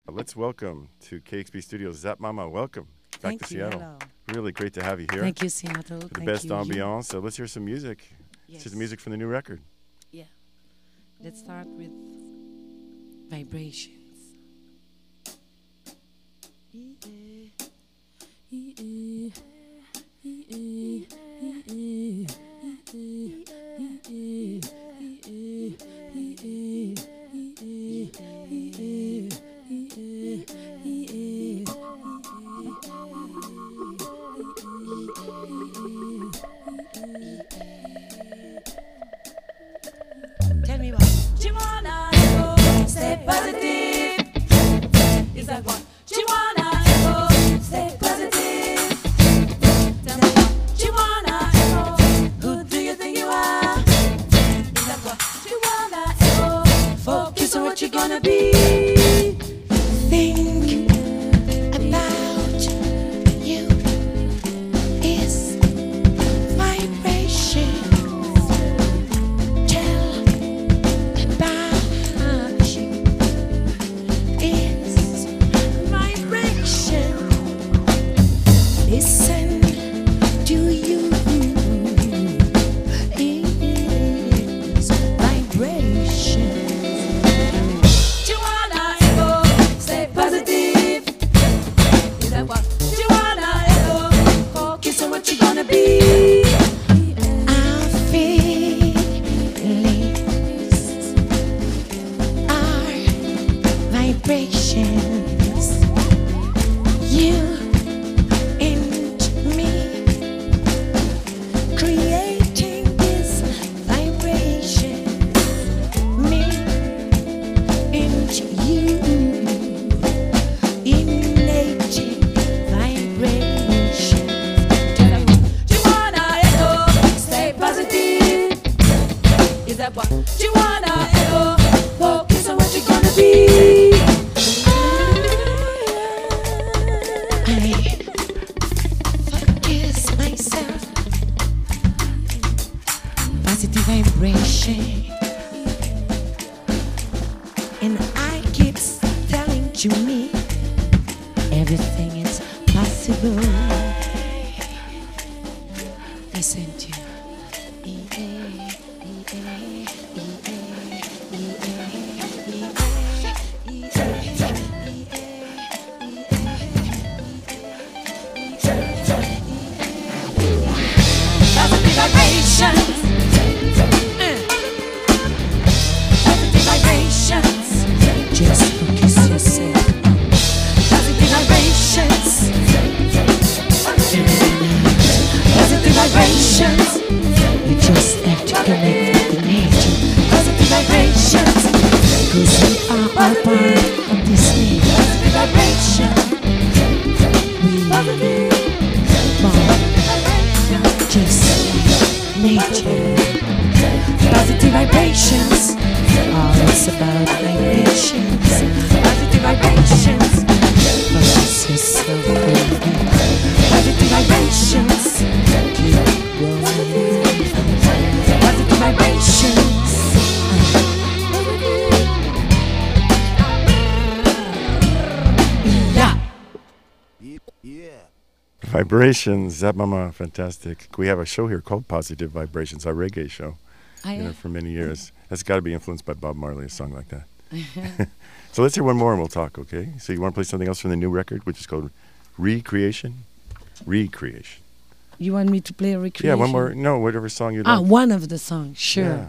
Let's welcome to KXP Studios Zap Mama. Welcome back to Thank you. Seattle. Hello. Really great to have you here. Thank you, Seattle. For the Thank best you. ambiance. So let's hear some music. Yes. This is the music from the new record. Yeah. Let's start with vibrations. Tell me what you wanna do. Stay positive. Is that what you wanna do? Stay positive. Tell me what you wanna do. Who do you think you are? Is that what you wanna do? Focus on what you're gonna be. Think about you is vibration. Tell about you is vibration. Listen to you is vibration. You wanna echo, stay positive. Is that what you wanna echo? Focus on what you're gonna be. Our feelings are vibrations. You and me creating this vibration. Me and you emanating vibration. You wanna echo, stay positive. Is that what you wanna echo? Focus on what you're gonna be. I focus myself. Positive vibration. And I keep telling to me everything is possible. Listen to positive vibrations. Positive vibrations. Just focus yourself. Positive vibrations. Positive vibrations. You just have to connect with the nature. Positive vibrations. Cause we are all part of this nature. Positive vibration. We are born just like nature. Positive vibrations. All it's about vibrations. Positive vibrations. Focus yourself within. Positive vibrations. Keep going. Positive vibrations. Yeah. Vibrations, Zap Mama, fantastic. We have a show here called Positive Vibrations, our reggae show. For many years. That's got to be influenced by Bob Marley, a song like that. So let's hear one more and we'll talk, okay? So you want to play something else from the new record, which is called Recreation? Recreation. You want me to play a recreation? Yeah, one more. No, whatever song you like. One of the songs, sure. Yeah.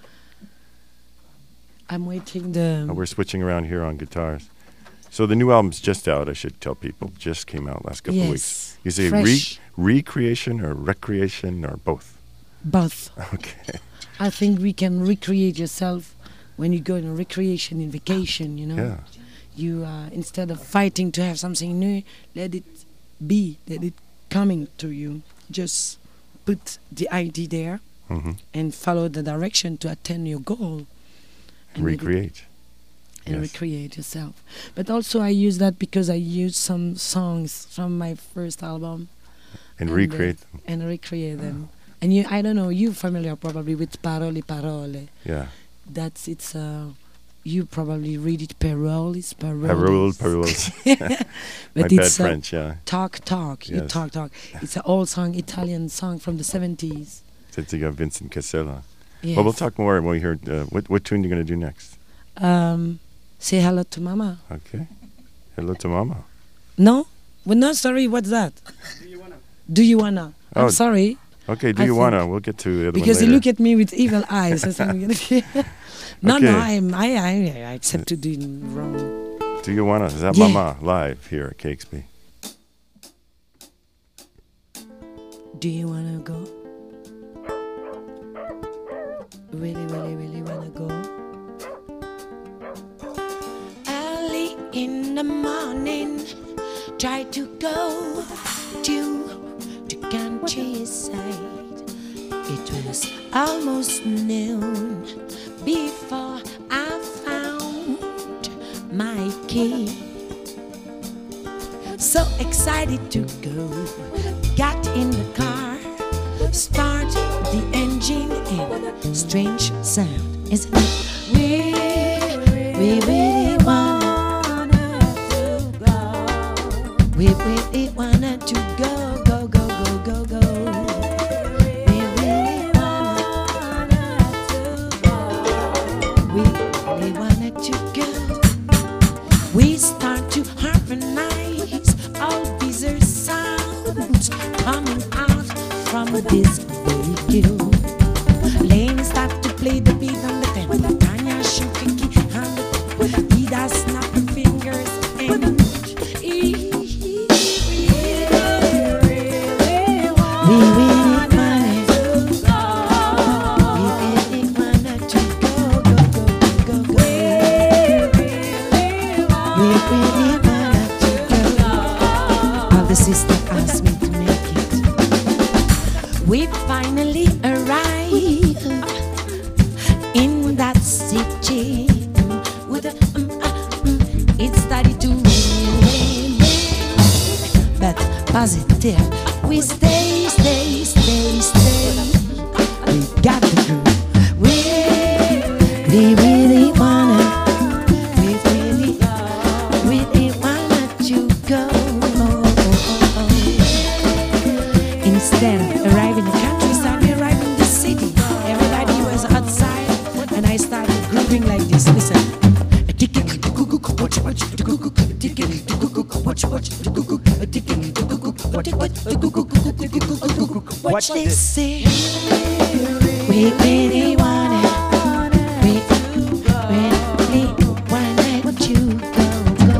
I'm waiting the... We're switching around here on guitars. So the new album's just out, I should tell people. Just came out last couple of weeks. You say recreation or recreation or both? Both. Okay. I think we can recreate yourself when you go on a recreation in vacation, you know. Yeah. You instead of fighting to have something new, let it be, let it coming to you. Just put the idea there and follow the direction to attain your goal. And recreate. And recreate yourself. But also I use that because I use some songs from my first album. And recreate them. And recreate them. And you, I don't know, you're familiar probably with Parole Parole. Yeah. It's you probably read it Paroles. Paroles. But My bad it's French, yeah. Talk. You Yes. talk. It's an old song, Italian song from the 70s. Since you got Vincent Casella. Yes. Well, we'll talk more when we hear what tune you're going to do next. Say hello to Mama. Okay. Hello to Mama. No? Well, no, sorry, what's that? Do you wanna? Oh, I'm sorry. Okay, do I you think- wanna? We'll get to the other Because one you later. look at me with evil eyes. I said, no, Okay. I accept to do it wrong. Do you wanna? Is that Yeah. Mama live here at KXP? Do you wanna go? Really, really, really wanna go? Early in the morning, try to go to countryside. It was almost noon before I found my key. So excited to go, got in the car, start the engine, and strange sound, isn't it? We really wanted to go. We really wanted to go. We really wanted to go. We start to harmonize all bizarre sounds coming out from this vehicle. Lane start to play the beat on the tempo. Tanya shook a key on the tempo. Ida snap her fingers and we really wanted to go. We really wanted to go. We really wanted to go. All the sisters asked me to make it. We finally arrived in that city with it started to rain, but positive. We stay. We got the groove. We really wanna to go. Instead of arriving in the countryside, we arrived in the city. Everybody was outside, and I started grooving like this. Listen. Watch this. We really wanted. We really wanted to go.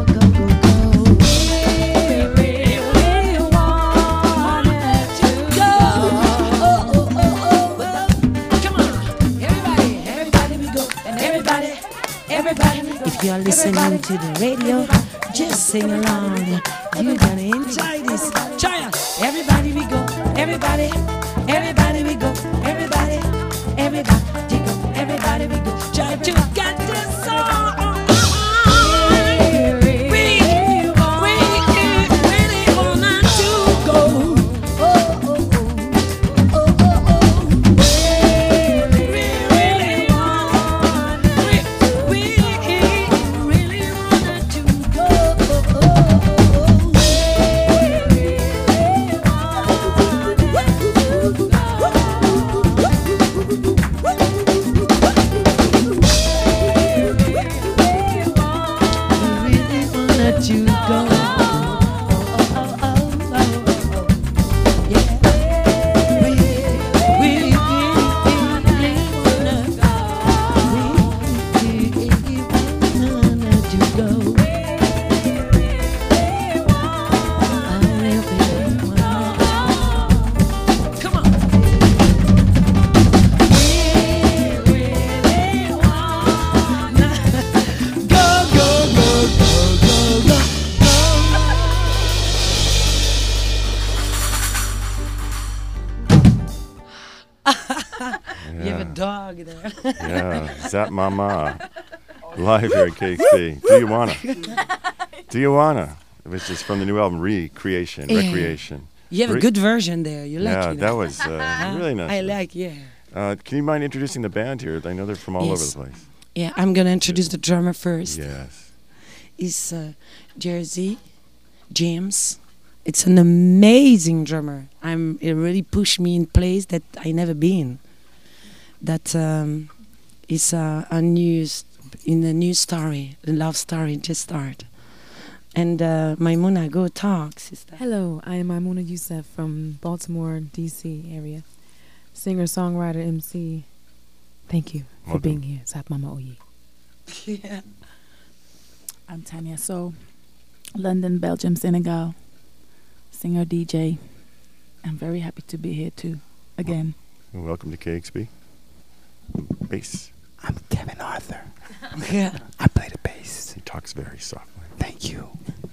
If you're listening to the radio, just sing along. You're gonna enjoy this. Try it. Everybody we go. Everybody we go. Everybody go. Everybody we go. Try to get this song. We really wanna to go. You have a dog there. Yeah, Zap Mama, live here at KXP. Do you wanna? Do you wanna? Which is from the new album Recreation. You have a good version there. You like Yeah, it. that was really nice. I like, yeah. Can you mind introducing the band here? I know they're from all over Yes. the place. Yeah, I'm gonna introduce the drummer first. Yes. Is Jersey James. It's an amazing drummer. It really pushed me in place that I never been. That is a new story, the love story just start. And Maimouna, go talk, sister. Hello, I am Maimouna Youssef from Baltimore, D.C. area. Singer, songwriter, MC. Thank you for being here. Sat Mama Oye. Yeah. I'm Tanya So, London, Belgium, Senegal. Singer, DJ. I'm very happy to be here too, again. Well, welcome to KXP. Bass. I'm Kevin Arthur. Yeah. I play the bass. He talks very softly. Thank you.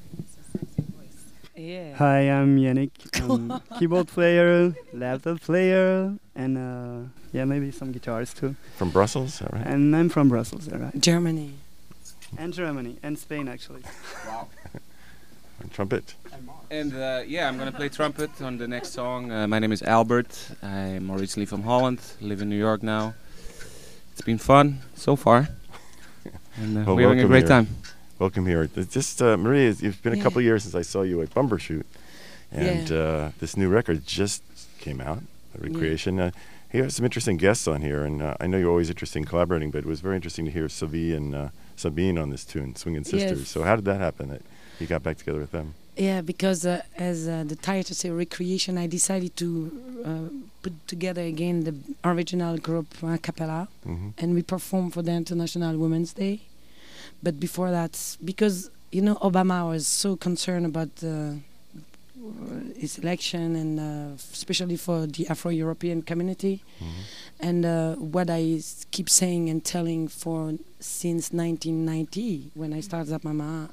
Yeah. Hi, I'm Yannick. I'm keyboard player, laptop player, and maybe some guitars too. From Brussels, all right? And I'm from Brussels, all right? Germany. And Germany, and Spain actually. Wow. And trumpet. And I'm going to play trumpet on the next song. My name is Albert. I'm originally from Holland, live in New York now. It's been fun so far. And Well, we're having a welcome great here. time. Welcome here. It's just, Maria, it's been a couple years since I saw you at Bumbershoot. And this new record just came out, Recreation. You have some interesting guests on here, and I know you're always interested in collaborating, but it was very interesting to hear Sylvie and Sabine on this tune, Swingin' Sisters. Yes. So how did that happen, that you got back together with them? Yeah, because as the title says, Recreation, I decided to put together again the original group a cappella, and we performed for the International Women's Day. But before that, because, Obama was so concerned about his election, and especially for the Afro-European community. And what I keep saying and telling since 1990, when I started Zap Mama,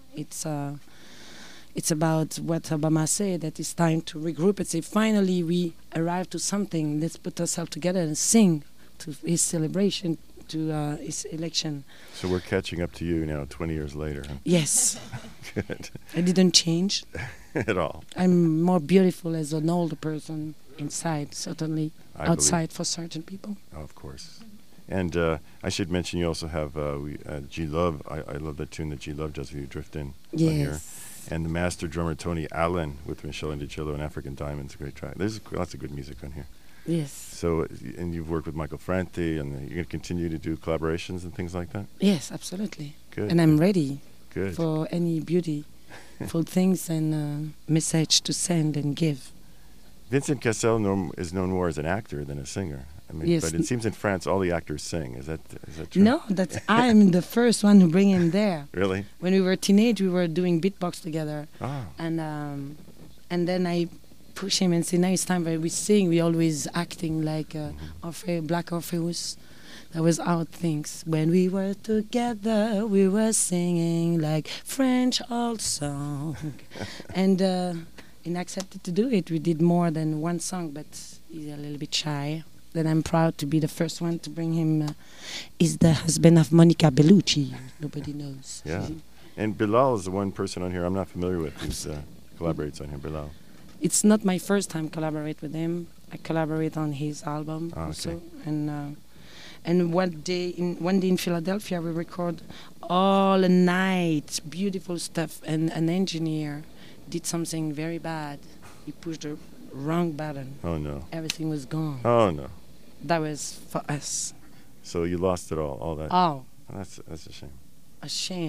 it's about what Obama said, that it's time to regroup and say, finally we arrived to something, let's put ourselves together and sing to his celebration, to his election. So we're catching up to you now, 20 years later. Huh? Yes. Good. I didn't change At all. I'm more beautiful as an older person inside, certainly. I outside for certain people. Oh, of course. And I should mention you also have G Love. I love that tune that G Love does with you, Drift In. On here. And the master drummer Tony Allen with Michelle Indicillo and African Diamonds, a great track. There's lots of good music on here. Yes. So, and you've worked with Michael Franti, and you're going to continue to do collaborations and things like that? Yes, absolutely. Good. And I'm ready Good. for any beautiful things and message to send and give. Vincent Cassel is known more as an actor than a singer. I mean, Yes. but it seems in France all the actors sing. Is that true? No, I'm the first one who bring him there. Really? When we were teenage, we were doing beatbox together, Oh. and then I push him and say, now it's time we sing. We always acting like Black Orpheus. That was our things. When we were together, we were singing like French old song, and accepted to do it. We did more than one song, but he's a little bit shy. Then I'm proud to be the first one to bring him. He's the husband of Monica Bellucci. Nobody knows. Yeah. And Bilal is the one person on here I'm not familiar with who collaborates on here, Bilal. It's not my first time collaborate with him. I collaborate on his album also, okay. and one day in Philadelphia we record all night, beautiful stuff, and an engineer did something very bad. He pushed the wrong button. Oh no. Everything was gone. Oh no. That was for us. So you lost it all that. Oh, That's a shame. a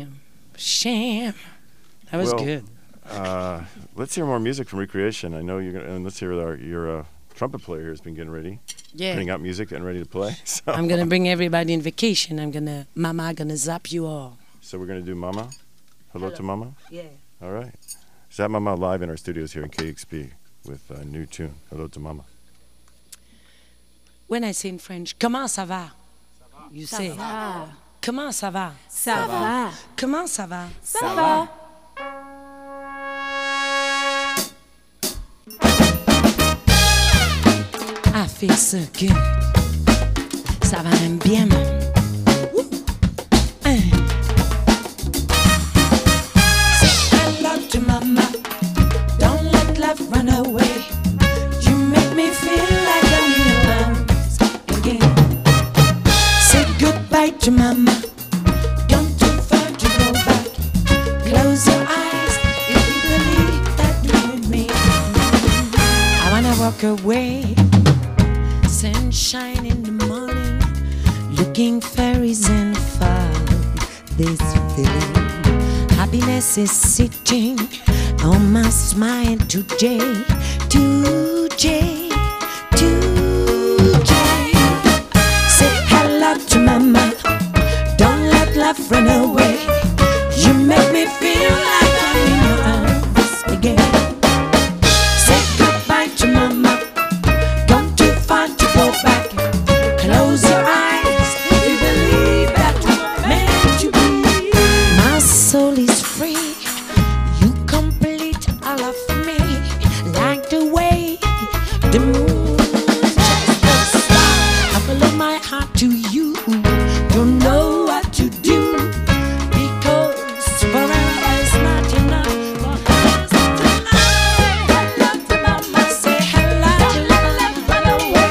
shame. That was Well, good. Let's hear more music from Recreation. I know you're gonna, and let's hear your trumpet player here has been getting ready, Yeah. putting out music and ready to play. So I'm gonna bring everybody in vacation. Mama gonna zap you all. So we're gonna do Mama. Hello to Mama. Yeah. All right. Zap Mama live in our studios here in KXP with a new tune. Hello to Mama. When I say in French, comment ça va? You say, comment ça va? Ça va. Comment ça va? Ça va. I feel so good. Ça va même bien. Woo. Say hello to mama. Don't let love run away. You make me feel like I'm in your arms again. Say goodbye to mama. walk away. Sunshine in the morning, looking fairies and fog. This feeling, happiness is sitting on my smile today, today, today. Say hello to mama, don't let love run away. You make me feel like I'm in your arms again. Say goodbye to mama, come too far to go back. Close your eyes if you believe that we're meant to be. My soul is free, you complete all of me, like the way the moon shines the star. I follow my heart to you, don't know what to do, because forever is not enough for us tonight. Hello to mama, say hello to love, run away.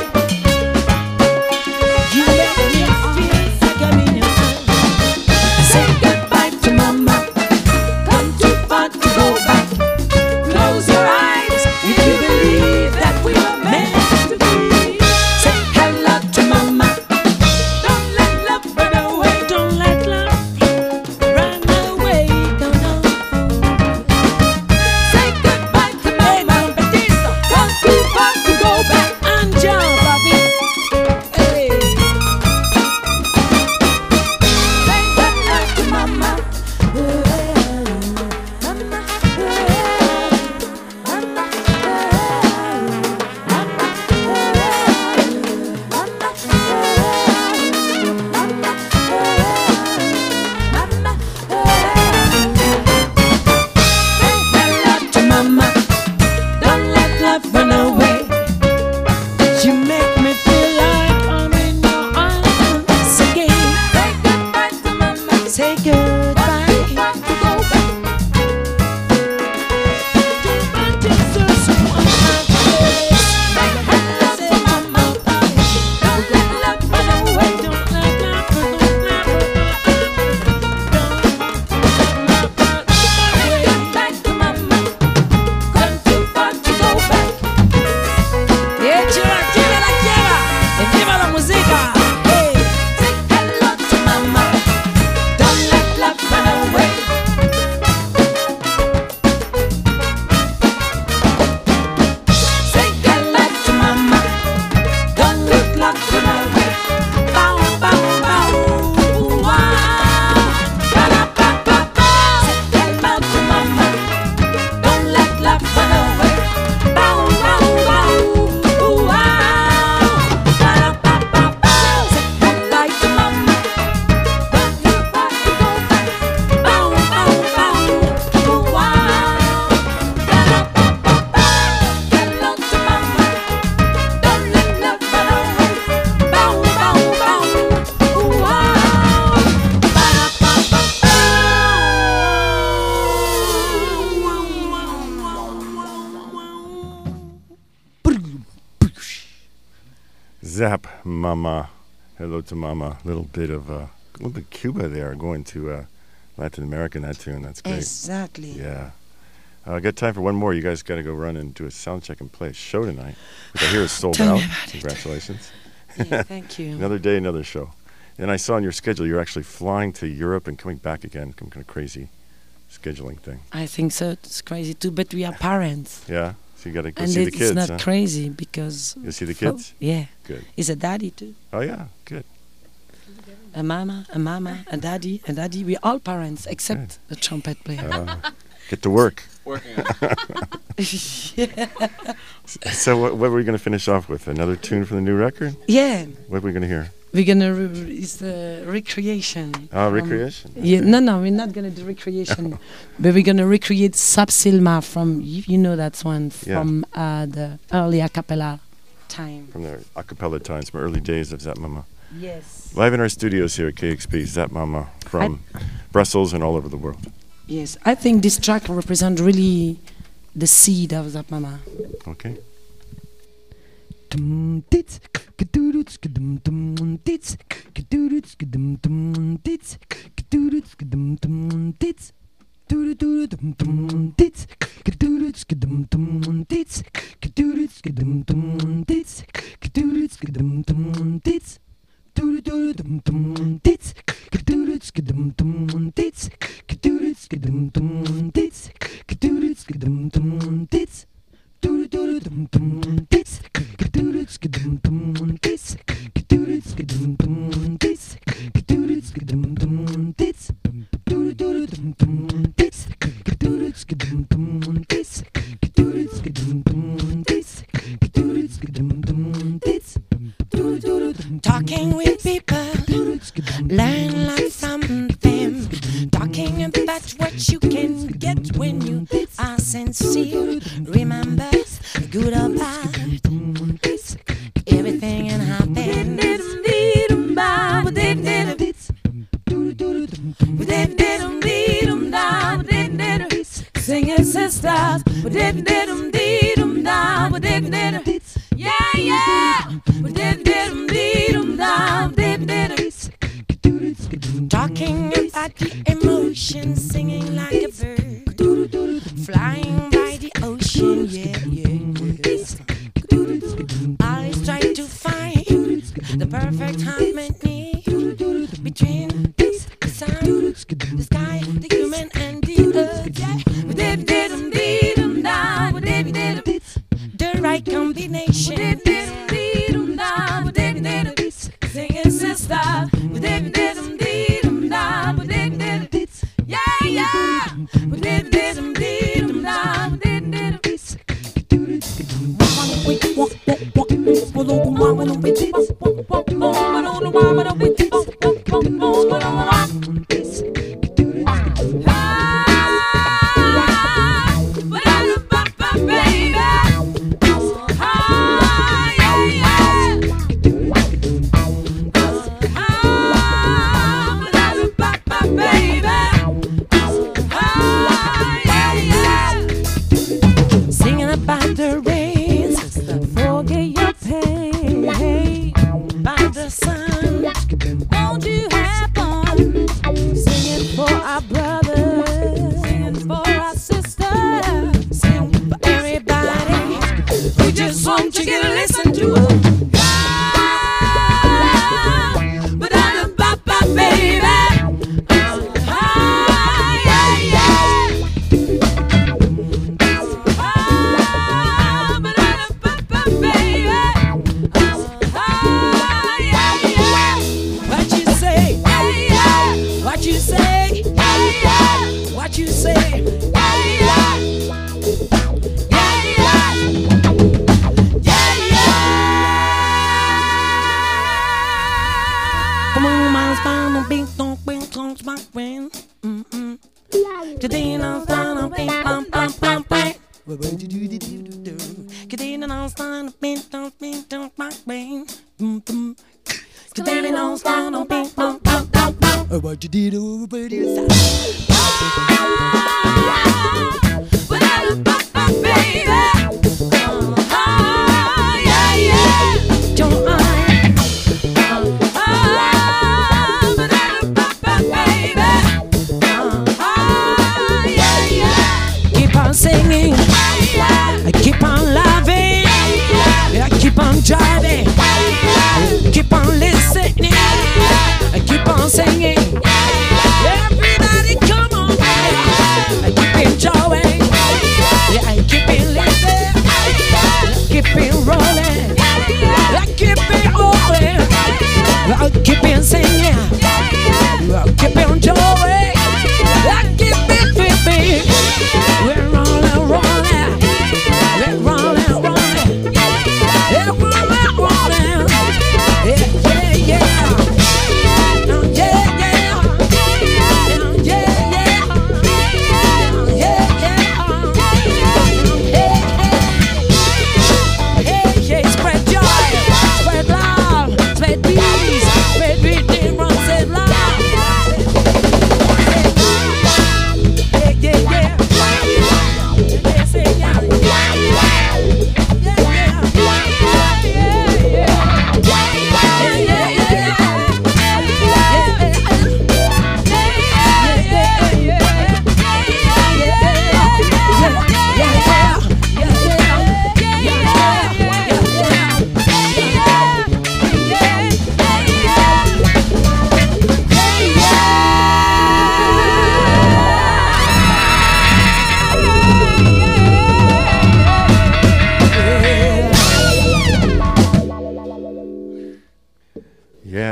You make me feel like I'm in your arms. Say goodbye to mama, come too far to go back. Close your eyes if you believe that we were meant to be. Say hello to mama, don't let love run away. Don't let love run away. Don't know. Say goodbye to mama, Batista. Come too far to go back. Angel, Bobby. Hey. Say hello to mama. Hello to mama, don't let love run away. You make me feel like I'm in your arms again. Say goodbye to mama, say goodbye. To go back. Say hello to mama, don't let love run away. Don't let love run away. Say goodbye to mama, come too far to go back. Yeah, chila, chila la quiera, e viva la musica. Hey, say hello to mama, don't let love run away. Say hello to mama, don't let love run away. Bow, bow, bow, wow. Ba-da-ba-ba-ba. Say hello to mama, don't let love run away. Bow, bow, bow, wow. Ba-da-ba-ba-ba. Say hello to mama, don't let love run away. Bow, bow, bow, wow. Ba-da-ba-ba-ba. Hello to mama, don't let love run away. Bow, bow, bow, wow. Zap Mama, hello to Mama. Little bit of little bit Cuba there, going to Latin America in that tune. That's great. Exactly. Yeah. I got time for one more. You guys got to go run and do a sound check and play a show tonight, which I hear is sold Tell me out. about it. Congratulations. Yeah, thank you. Another day, another show. And I saw on your schedule you're actually flying to Europe and coming back again. Some kind of crazy scheduling thing. I think so. It's crazy too, but we are parents. Yeah. So you got to go And see the it's kids. not Huh? crazy because. You see the for- kids? Yeah. Good. He's a daddy too. Oh yeah. Good. A mama, a daddy, a daddy. We're all parents except the trumpet player. Get to work. Working on it. Yeah. So what were we going to finish off with? Another tune from the new record? Yeah. What are we going to hear? We're gonna it's the recreation. Recreation? Yeah, no, we're not gonna do recreation, but we're gonna recreate Sapsilma from you know that's one from the early a cappella time. From the a cappella times, from early days of Zap Mama. Yes. Live in our studios here at KXP, Zap Mama from Brussels and all over the world. Yes, I think this track represents really the seed of Zap Mama. Okay. Talking with people, learn a lot from them. Talking about what you can get when you are sincere. Remember, good or bad, everything can happen. Singing sisters, yeah, yeah. Talking about the emotions, singing like a bird, flying by the ocean, yeah, yeah. Always try to find the perfect harmony between the sun, the sky, the human, and the earth, yeah. The right combination. Singing sister, yeah, yeah. Singing about the rains, forget your pain. By the sun, won't you have fun? Singing for our brothers, singing for our sisters, singing for everybody. We just want you to listen to us. What you say? Come on, my spine, don't be, don't bring, don't my friend. Today, I'm fine, I'm bing, bum, bum, bum, bang. Today, I'm fine, I'm bing, don't bing, don't my brain. Today, I'm fine, I'm bing, bum, bum, bum, bum. What you did over there? Keep on singing, I keep on loving, I keep on driving, keep on listening, I keep on singing. Everybody come on, I keep enjoying.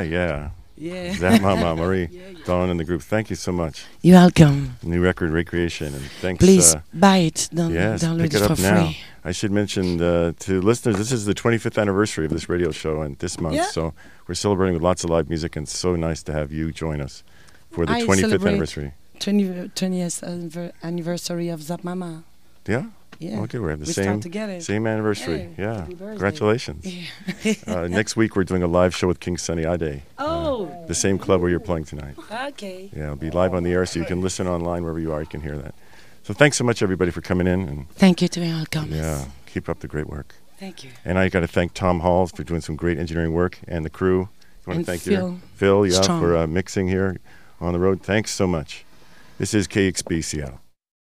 yeah. Yeah. Zap Mama, Marie, Dawn, and the group. Thank you so much. You're welcome. New record, Recreation, and thanks. Please buy it. Yes, Download pick it it for up now. free. I should mention to listeners, this is the 25th anniversary of this radio show and this month. Yeah. So we're celebrating with lots of live music, and it's so nice to have you join us for the I 25th celebrate anniversary. 20th anniversary of Zap Mama. Yeah? Yeah. Okay, we have the We same start together. same anniversary. Hey, yeah. happy birthday. Congratulations. Yeah. Next week we're doing a live show with King Sunny Ade. Oh. The same club where you're playing tonight. Okay. Yeah, it'll be live on the air, so you can listen online wherever you are. You can hear that. So thanks so much, everybody, for coming in. And Thank you to all comers. yeah, keep up the great work. Thank you. And I got to thank Tom Halls for doing some great engineering work, and the crew. You want And to thank Phil yeah, Strong. for mixing here on the road. Thanks so much. This is KXB Seattle.